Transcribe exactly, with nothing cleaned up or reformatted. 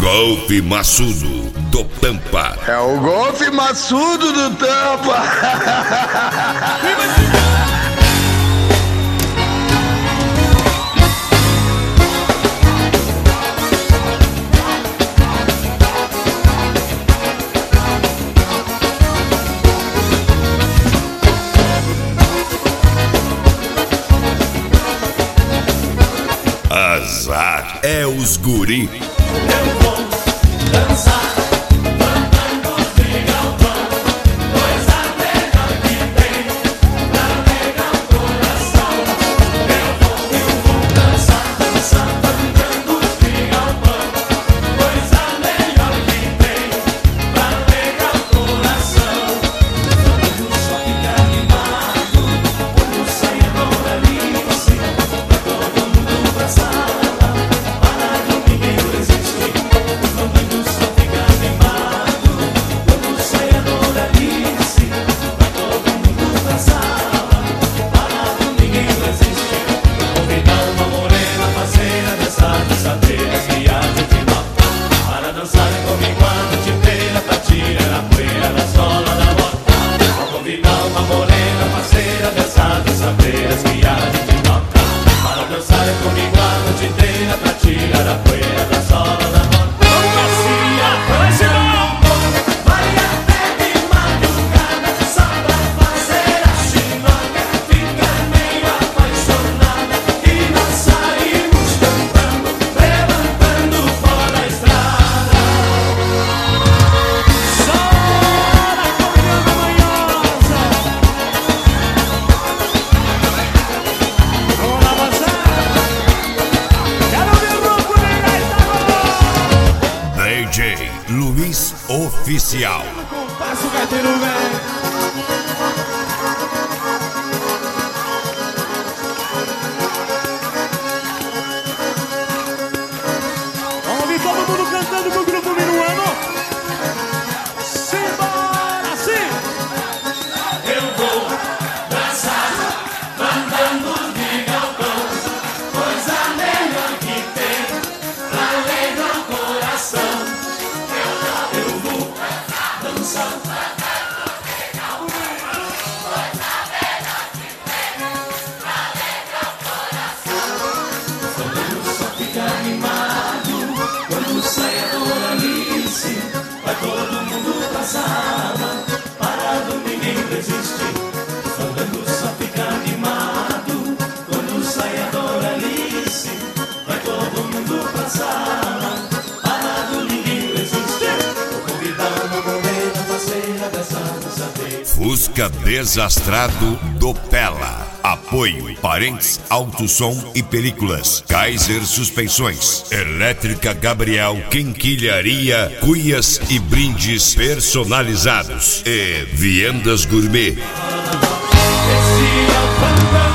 Golfe Maçudo do Tampa. É o Golfe Maçudo do Tampa. Azar é os guri. Eu vou dançar, mandando de galpão, coisa melhor que tem, pra alegrar o coração. Eu vou, eu vou dançar, dançar, mandando de galpão, coisa melhor que tem, pra alegrar o coração. Quando só fica animado, quando sai a dor Alice, vai todo mundo pra sala. Luiz Oficial. Passa o gaiteiro, velho. Vamos ouvir todo mundo cantando pro grupo Minuano. Simbora, sim! Eu vou dançar, mandando de galpão, coisa melhor que tem, pra alegrar o coração. Eu vou dançar, mandando de galpão, coisa melhor que tem, pra alegrar o coração. Quando só fica animado, quando sai a dor Alice, vai todo mundo pra sala, parado ninguém resiste. Quando só fica animado, quando sai a dor Alice, vai todo mundo pra sala, parado ninguém resiste. Vou convidar uma morena parceira dessa dança vez. Fusca Desastrado do Pela. Apoio Parentes Auto Som e Películas. Kaiser Suspensões. Elétrica Gabriel. Quinquilharia, cuias e brindes personalizados. E Viendas Gourmet. Esse é o